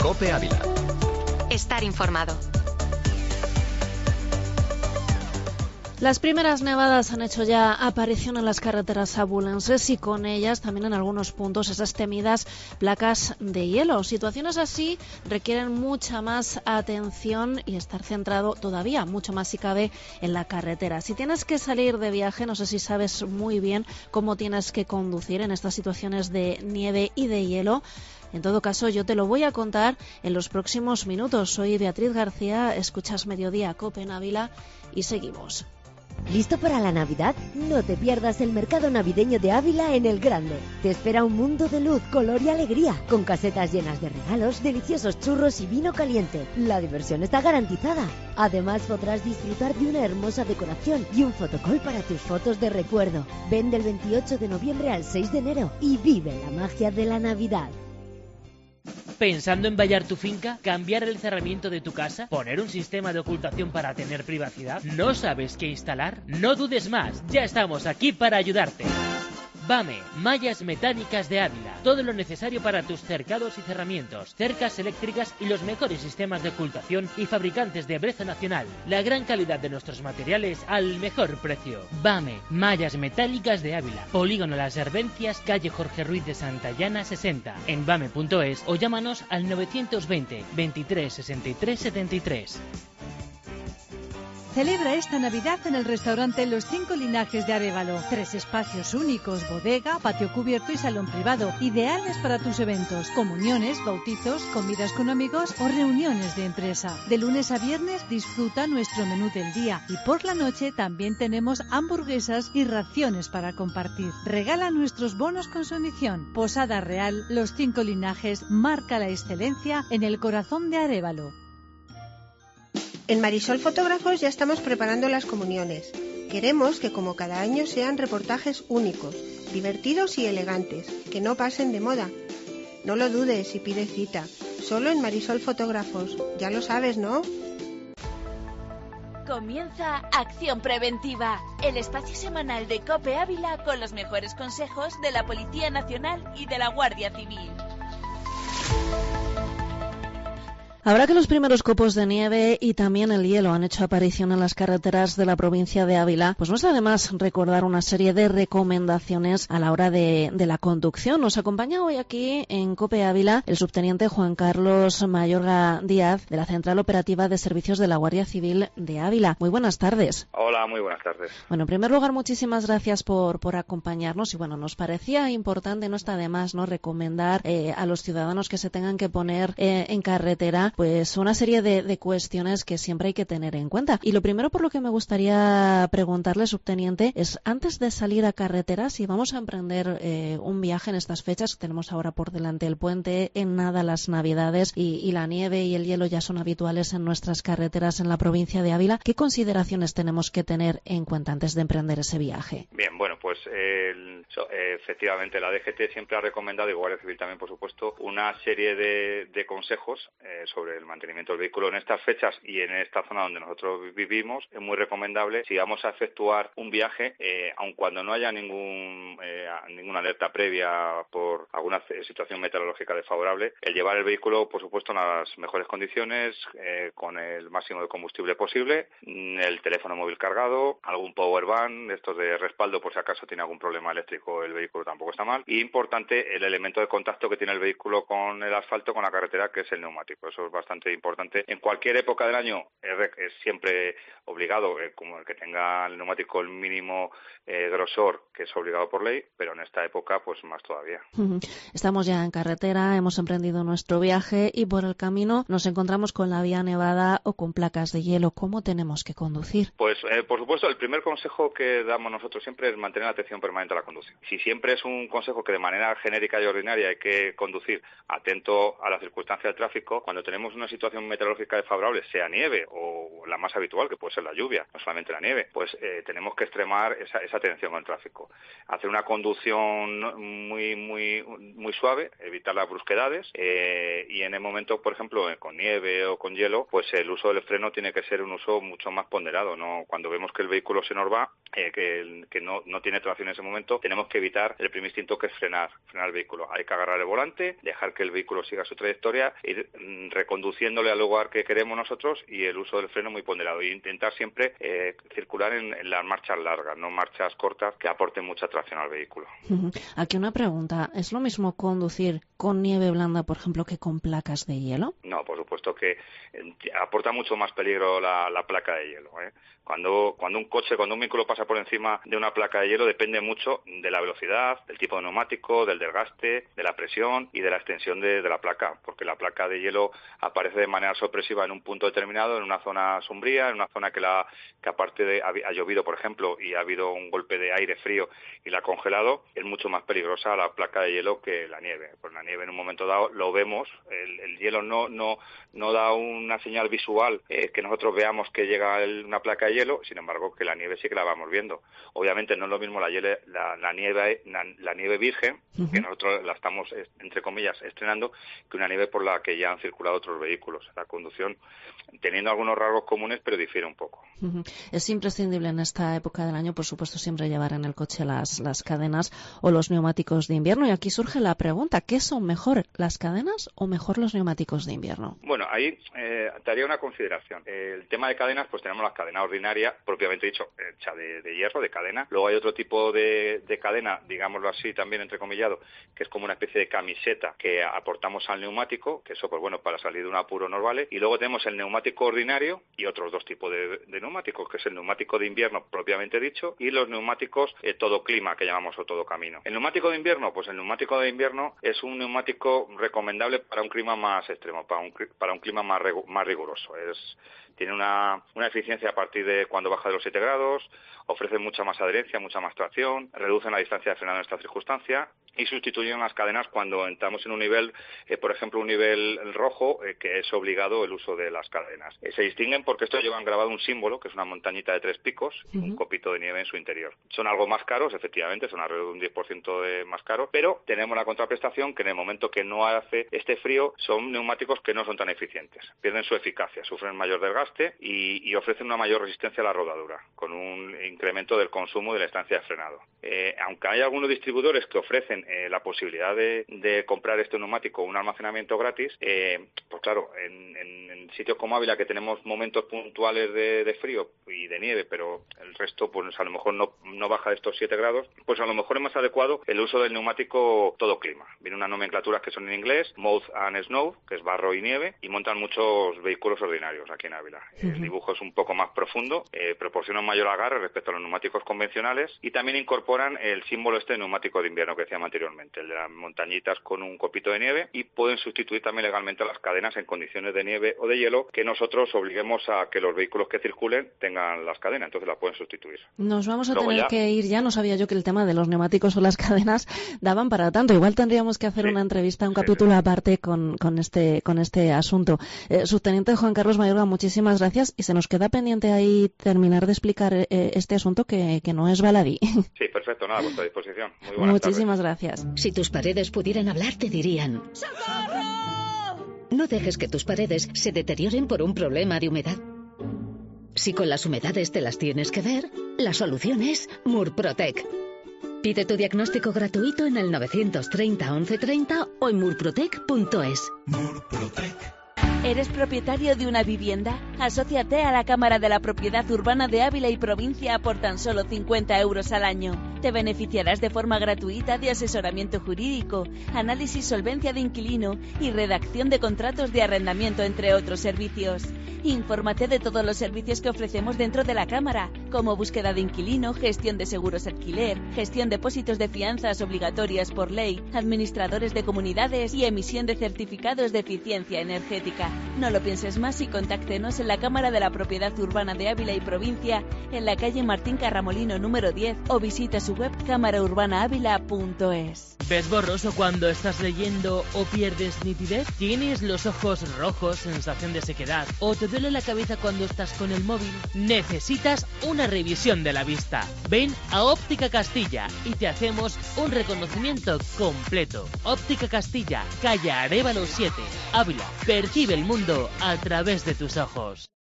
COPE Ávila. Estar informado. Las primeras nevadas han hecho ya aparición en las carreteras abulenses y con ellas también en algunos puntos esas temidas placas de hielo. Situaciones así requieren mucha más atención y estar centrado todavía mucho más si cabe en la carretera. Si tienes que salir de viaje, no sé si sabes muy bien cómo tienes que conducir en estas situaciones de nieve y de hielo. En todo caso, yo te lo voy a contar en los próximos minutos. Soy Beatriz García, escuchas Mediodía COPE en Ávila y seguimos. ¿Listo para la Navidad? No te pierdas el mercado navideño de Ávila en El Grande. Te espera un mundo de luz, color y alegría, con casetas llenas de regalos, deliciosos churros y vino caliente. La diversión está garantizada. Además podrás disfrutar de una hermosa decoración y un fotocall para tus fotos de recuerdo. Ven del 28 de noviembre al 6 de enero y vive la magia de la Navidad. ¿Pensando en vallar tu finca? ¿Cambiar el cerramiento de tu casa? ¿Poner un sistema de ocultación para tener privacidad? ¿No sabes qué instalar? No dudes más, ya estamos aquí para ayudarte. VAME, Mallas Metálicas de Ávila. Todo lo necesario para tus cercados y cerramientos, cercas eléctricas y los mejores sistemas de ocultación y fabricantes de brezo nacional. La gran calidad de nuestros materiales al mejor precio. VAME, Mallas Metálicas de Ávila. Polígono Las Herbencias, calle Jorge Ruiz de Santayana 60. En vame.es o llámanos al 920 23 63 73. Celebra esta Navidad en el restaurante Los Cinco Linajes de Arévalo. 3 espacios únicos, bodega, patio cubierto y salón privado, ideales para tus eventos, comuniones, bautizos, comidas con amigos o reuniones de empresa. De lunes a viernes disfruta nuestro menú del día y por la noche también tenemos hamburguesas y raciones para compartir. Regala nuestros bonos consumición. Posada Real, Los Cinco Linajes marca la excelencia en el corazón de Arévalo. En Marisol Fotógrafos ya estamos preparando las comuniones. Queremos que como cada año sean reportajes únicos, divertidos y elegantes, que no pasen de moda. No lo dudes y pide cita. Solo en Marisol Fotógrafos. Ya lo sabes, ¿no? Comienza Acción Preventiva, el espacio semanal de COPE Ávila con los mejores consejos de la Policía Nacional y de la Guardia Civil. Ahora que los primeros copos de nieve y también el hielo han hecho aparición en las carreteras de la provincia de Ávila, pues no está de más recordar una serie de recomendaciones a la hora de la conducción. Nos acompaña hoy aquí en COPE Ávila el subteniente Juan Carlos Mayorga Díaz, de la Central Operativa de Servicios de la Guardia Civil de Ávila. Muy buenas tardes. Hola, muy buenas tardes. Bueno, en primer lugar, muchísimas gracias por acompañarnos y bueno, nos parecía importante, no está de más, ¿no?, recomendar a los ciudadanos que se tengan que poner en carretera pues una serie de cuestiones que siempre hay que tener en cuenta. Y lo primero por lo que me gustaría preguntarle, subteniente, es antes de salir a carretera, si vamos a emprender un viaje en estas fechas, tenemos ahora por delante el puente, en nada las Navidades y la nieve y el hielo ya son habituales en nuestras carreteras en la provincia de Ávila, ¿qué consideraciones tenemos que tener en cuenta antes de emprender ese viaje? Bien, bueno, pues efectivamente la DGT siempre ha recomendado, y Guardia Civil también por supuesto, una serie de consejos sobre el mantenimiento del vehículo en estas fechas y en esta zona donde nosotros vivimos. Es muy recomendable, si vamos a efectuar un viaje, aun cuando no haya ninguna alerta previa por alguna situación meteorológica desfavorable, el llevar el vehículo por supuesto en las mejores condiciones, con el máximo de combustible posible, el teléfono móvil cargado, algún power bank, estos de respaldo por si acaso tiene algún problema eléctrico el vehículo tampoco está mal, y importante el elemento de contacto que tiene el vehículo con el asfalto, con la carretera, que es el neumático. Eso es bastante importante. En cualquier época del año es siempre obligado, como el que tenga el neumático el mínimo grosor, que es obligado por ley, pero en esta época pues más todavía. Estamos ya en carretera, hemos emprendido nuestro viaje y por el camino nos encontramos con la vía nevada o con placas de hielo. ¿Cómo tenemos que conducir? Pues por supuesto, el primer consejo que damos nosotros siempre es mantener la atención permanente a la conducción. Si siempre es un consejo que de manera genérica y ordinaria hay que conducir atento a las circunstancias del tráfico, cuando tenemos una situación meteorológica desfavorable, sea nieve o la más habitual, que puede ser la lluvia, no solamente la nieve, pues tenemos que extremar esa atención al tráfico. Hacer una conducción muy suave, evitar las brusquedades, y en el momento, por ejemplo, con nieve o con hielo, pues el uso del freno tiene que ser un uso mucho más ponderado, ¿no? Cuando vemos que el vehículo se nos va, que no tiene tracción en ese momento, tenemos que evitar el primer instinto, que es frenar el vehículo. Hay que agarrar el volante, dejar que el vehículo siga su trayectoria, ir reconduciéndole al lugar que queremos nosotros, y el uso del freno muy ponderado, e intentar siempre circular en las marchas largas, no marchas cortas que aporten mucha tracción al vehículo. Aquí una pregunta, ¿es lo mismo conducir con nieve blanda, por ejemplo, que con placas de hielo? No, por supuesto que aporta mucho más peligro la placa de hielo, ¿eh? Cuando un vehículo pasa por encima de una placa de hielo, depende mucho de la velocidad, del tipo de neumático, del desgaste, de la presión y de la extensión de la placa, porque la placa de hielo aparece de manera sorpresiva en un punto determinado, en una zona sombría, en una zona que aparte de ha llovido, por ejemplo, y ha habido un golpe de aire frío y la ha congelado, es mucho más peligrosa la placa de hielo que la nieve. Pues la nieve en un momento dado lo vemos, el hielo no da una señal visual que nosotros veamos que llega una placa de hielo, sin embargo que la nieve sí que la vamos viendo. Obviamente no es lo mismo la nieve virgen, que nosotros la estamos, entre comillas, estrenando, que una nieve por la que ya han circulado otros vehículos. La conducción, teniendo algunos rasgos comunes, pero difiere un poco. Es imprescindible en esta época del año, por supuesto, siempre llevar en el coche las cadenas o los neumáticos de invierno. Y aquí surge la pregunta, ¿qué son mejor, las cadenas o mejor los neumáticos de invierno? Bueno, ahí te haría una consideración. El tema de cadenas, pues tenemos la cadena ordinaria, propiamente dicho, hecha de hierro, de cadena. Luego hay otro tipo de cadena, digámoslo así, también entrecomillado, que es como una especie de camiseta que aportamos al neumático, que eso, pues bueno, para salir de un apuro nos vale. Y luego tenemos el neumático ordinario y otros dos tipos de neumáticos, que es el neumático de invierno propiamente dicho y los neumáticos todo clima, que llamamos, o todo camino. El neumático de invierno, pues el neumático de invierno es un neumático recomendable para un clima más extremo, para un clima más riguroso. Tiene una eficiencia a partir de cuando baja de los 7 grados, ofrece mucha más adherencia, mucha más tracción, reducen la distancia de frenado en esta circunstancia y sustituyen las cadenas cuando entramos en un nivel, por ejemplo, un nivel rojo, que es obligado el uso de las cadenas. Se distinguen porque estos llevan grabado un símbolo, que es una montañita de 3 picos, un copito de nieve en su interior. Son algo más caros, efectivamente, son alrededor de un 10% más caros, pero tenemos la contraprestación que en el momento que no hace este frío, son neumáticos que no son tan eficientes. Pierden su eficacia, sufren mayor desgaste y ofrecen una mayor resistencia a la rodadura, con un incremento del consumo de la estancia de frenado. Aunque hay algunos distribuidores que ofrecen la posibilidad de comprar este neumático un almacenamiento gratis, pues claro, en sitios como Ávila, que tenemos momentos puntuales de frío y de nieve, pero el resto pues a lo mejor no baja de estos 7 grados, pues a lo mejor es más adecuado el uso del neumático todo clima. Viene unas nomenclaturas que son en inglés, Mud and Snow, que es barro y nieve, y montan muchos vehículos ordinarios aquí en Ávila. El dibujo es un poco más profundo, proporciona un mayor agarre respecto a los neumáticos convencionales y también incorporan el símbolo de neumático de invierno que decíamos anteriormente, el de las montañitas con un copito de nieve, y pueden sustituir también legalmente las cadenas en condiciones de nieve o de hielo, que nosotros obliguemos a que los vehículos que circulen tengan las cadenas, entonces las pueden sustituir. Nos vamos a tener que ir ya, no sabía yo que el tema de los neumáticos o las cadenas daban para tanto, igual tendríamos que hacer una entrevista, un capítulo aparte con este asunto. Subteniente Juan Carlos Mayorga, muchísimas gracias, y se nos queda pendiente ahí terminar de explicar este asunto que no es baladí. Sí, perfecto, nada, a vuestra disposición. Muy buenas Muchísimas tardes. Gracias. Si tus paredes pudieran hablar, te dirían: ¡socorro! No dejes que tus paredes se deterioren por un problema de humedad. Si con las humedades te las tienes que ver, la solución es Murprotec. Pide tu diagnóstico gratuito en el 930 1130 o en murprotec.es. Murprotec. ¿Eres propietario de una vivienda? Asóciate a la Cámara de la Propiedad Urbana de Ávila y Provincia por tan solo 50 euros al año. Te beneficiarás de forma gratuita de asesoramiento jurídico, análisis solvencia de inquilino y redacción de contratos de arrendamiento, entre otros servicios. Infórmate de todos los servicios que ofrecemos dentro de la Cámara, como búsqueda de inquilino, gestión de seguros alquiler, gestión de depósitos de fianzas obligatorias por ley, administradores de comunidades y emisión de certificados de eficiencia energética. No lo pienses más y contáctenos en la Cámara de la Propiedad Urbana de Ávila y Provincia, en la calle Martín Carramolino número 10, o visita su web cámaraurbanaavila.es. ¿Ves borroso cuando estás leyendo o pierdes nitidez? ¿Tienes los ojos rojos, sensación de sequedad? ¿O te duele la cabeza cuando estás con el móvil? Necesitas una revisión de la vista. Ven a Óptica Castilla y te hacemos un reconocimiento completo. Óptica Castilla, calle Arévalo 7, Ávila. Percibe el mundo a través de tus ojos.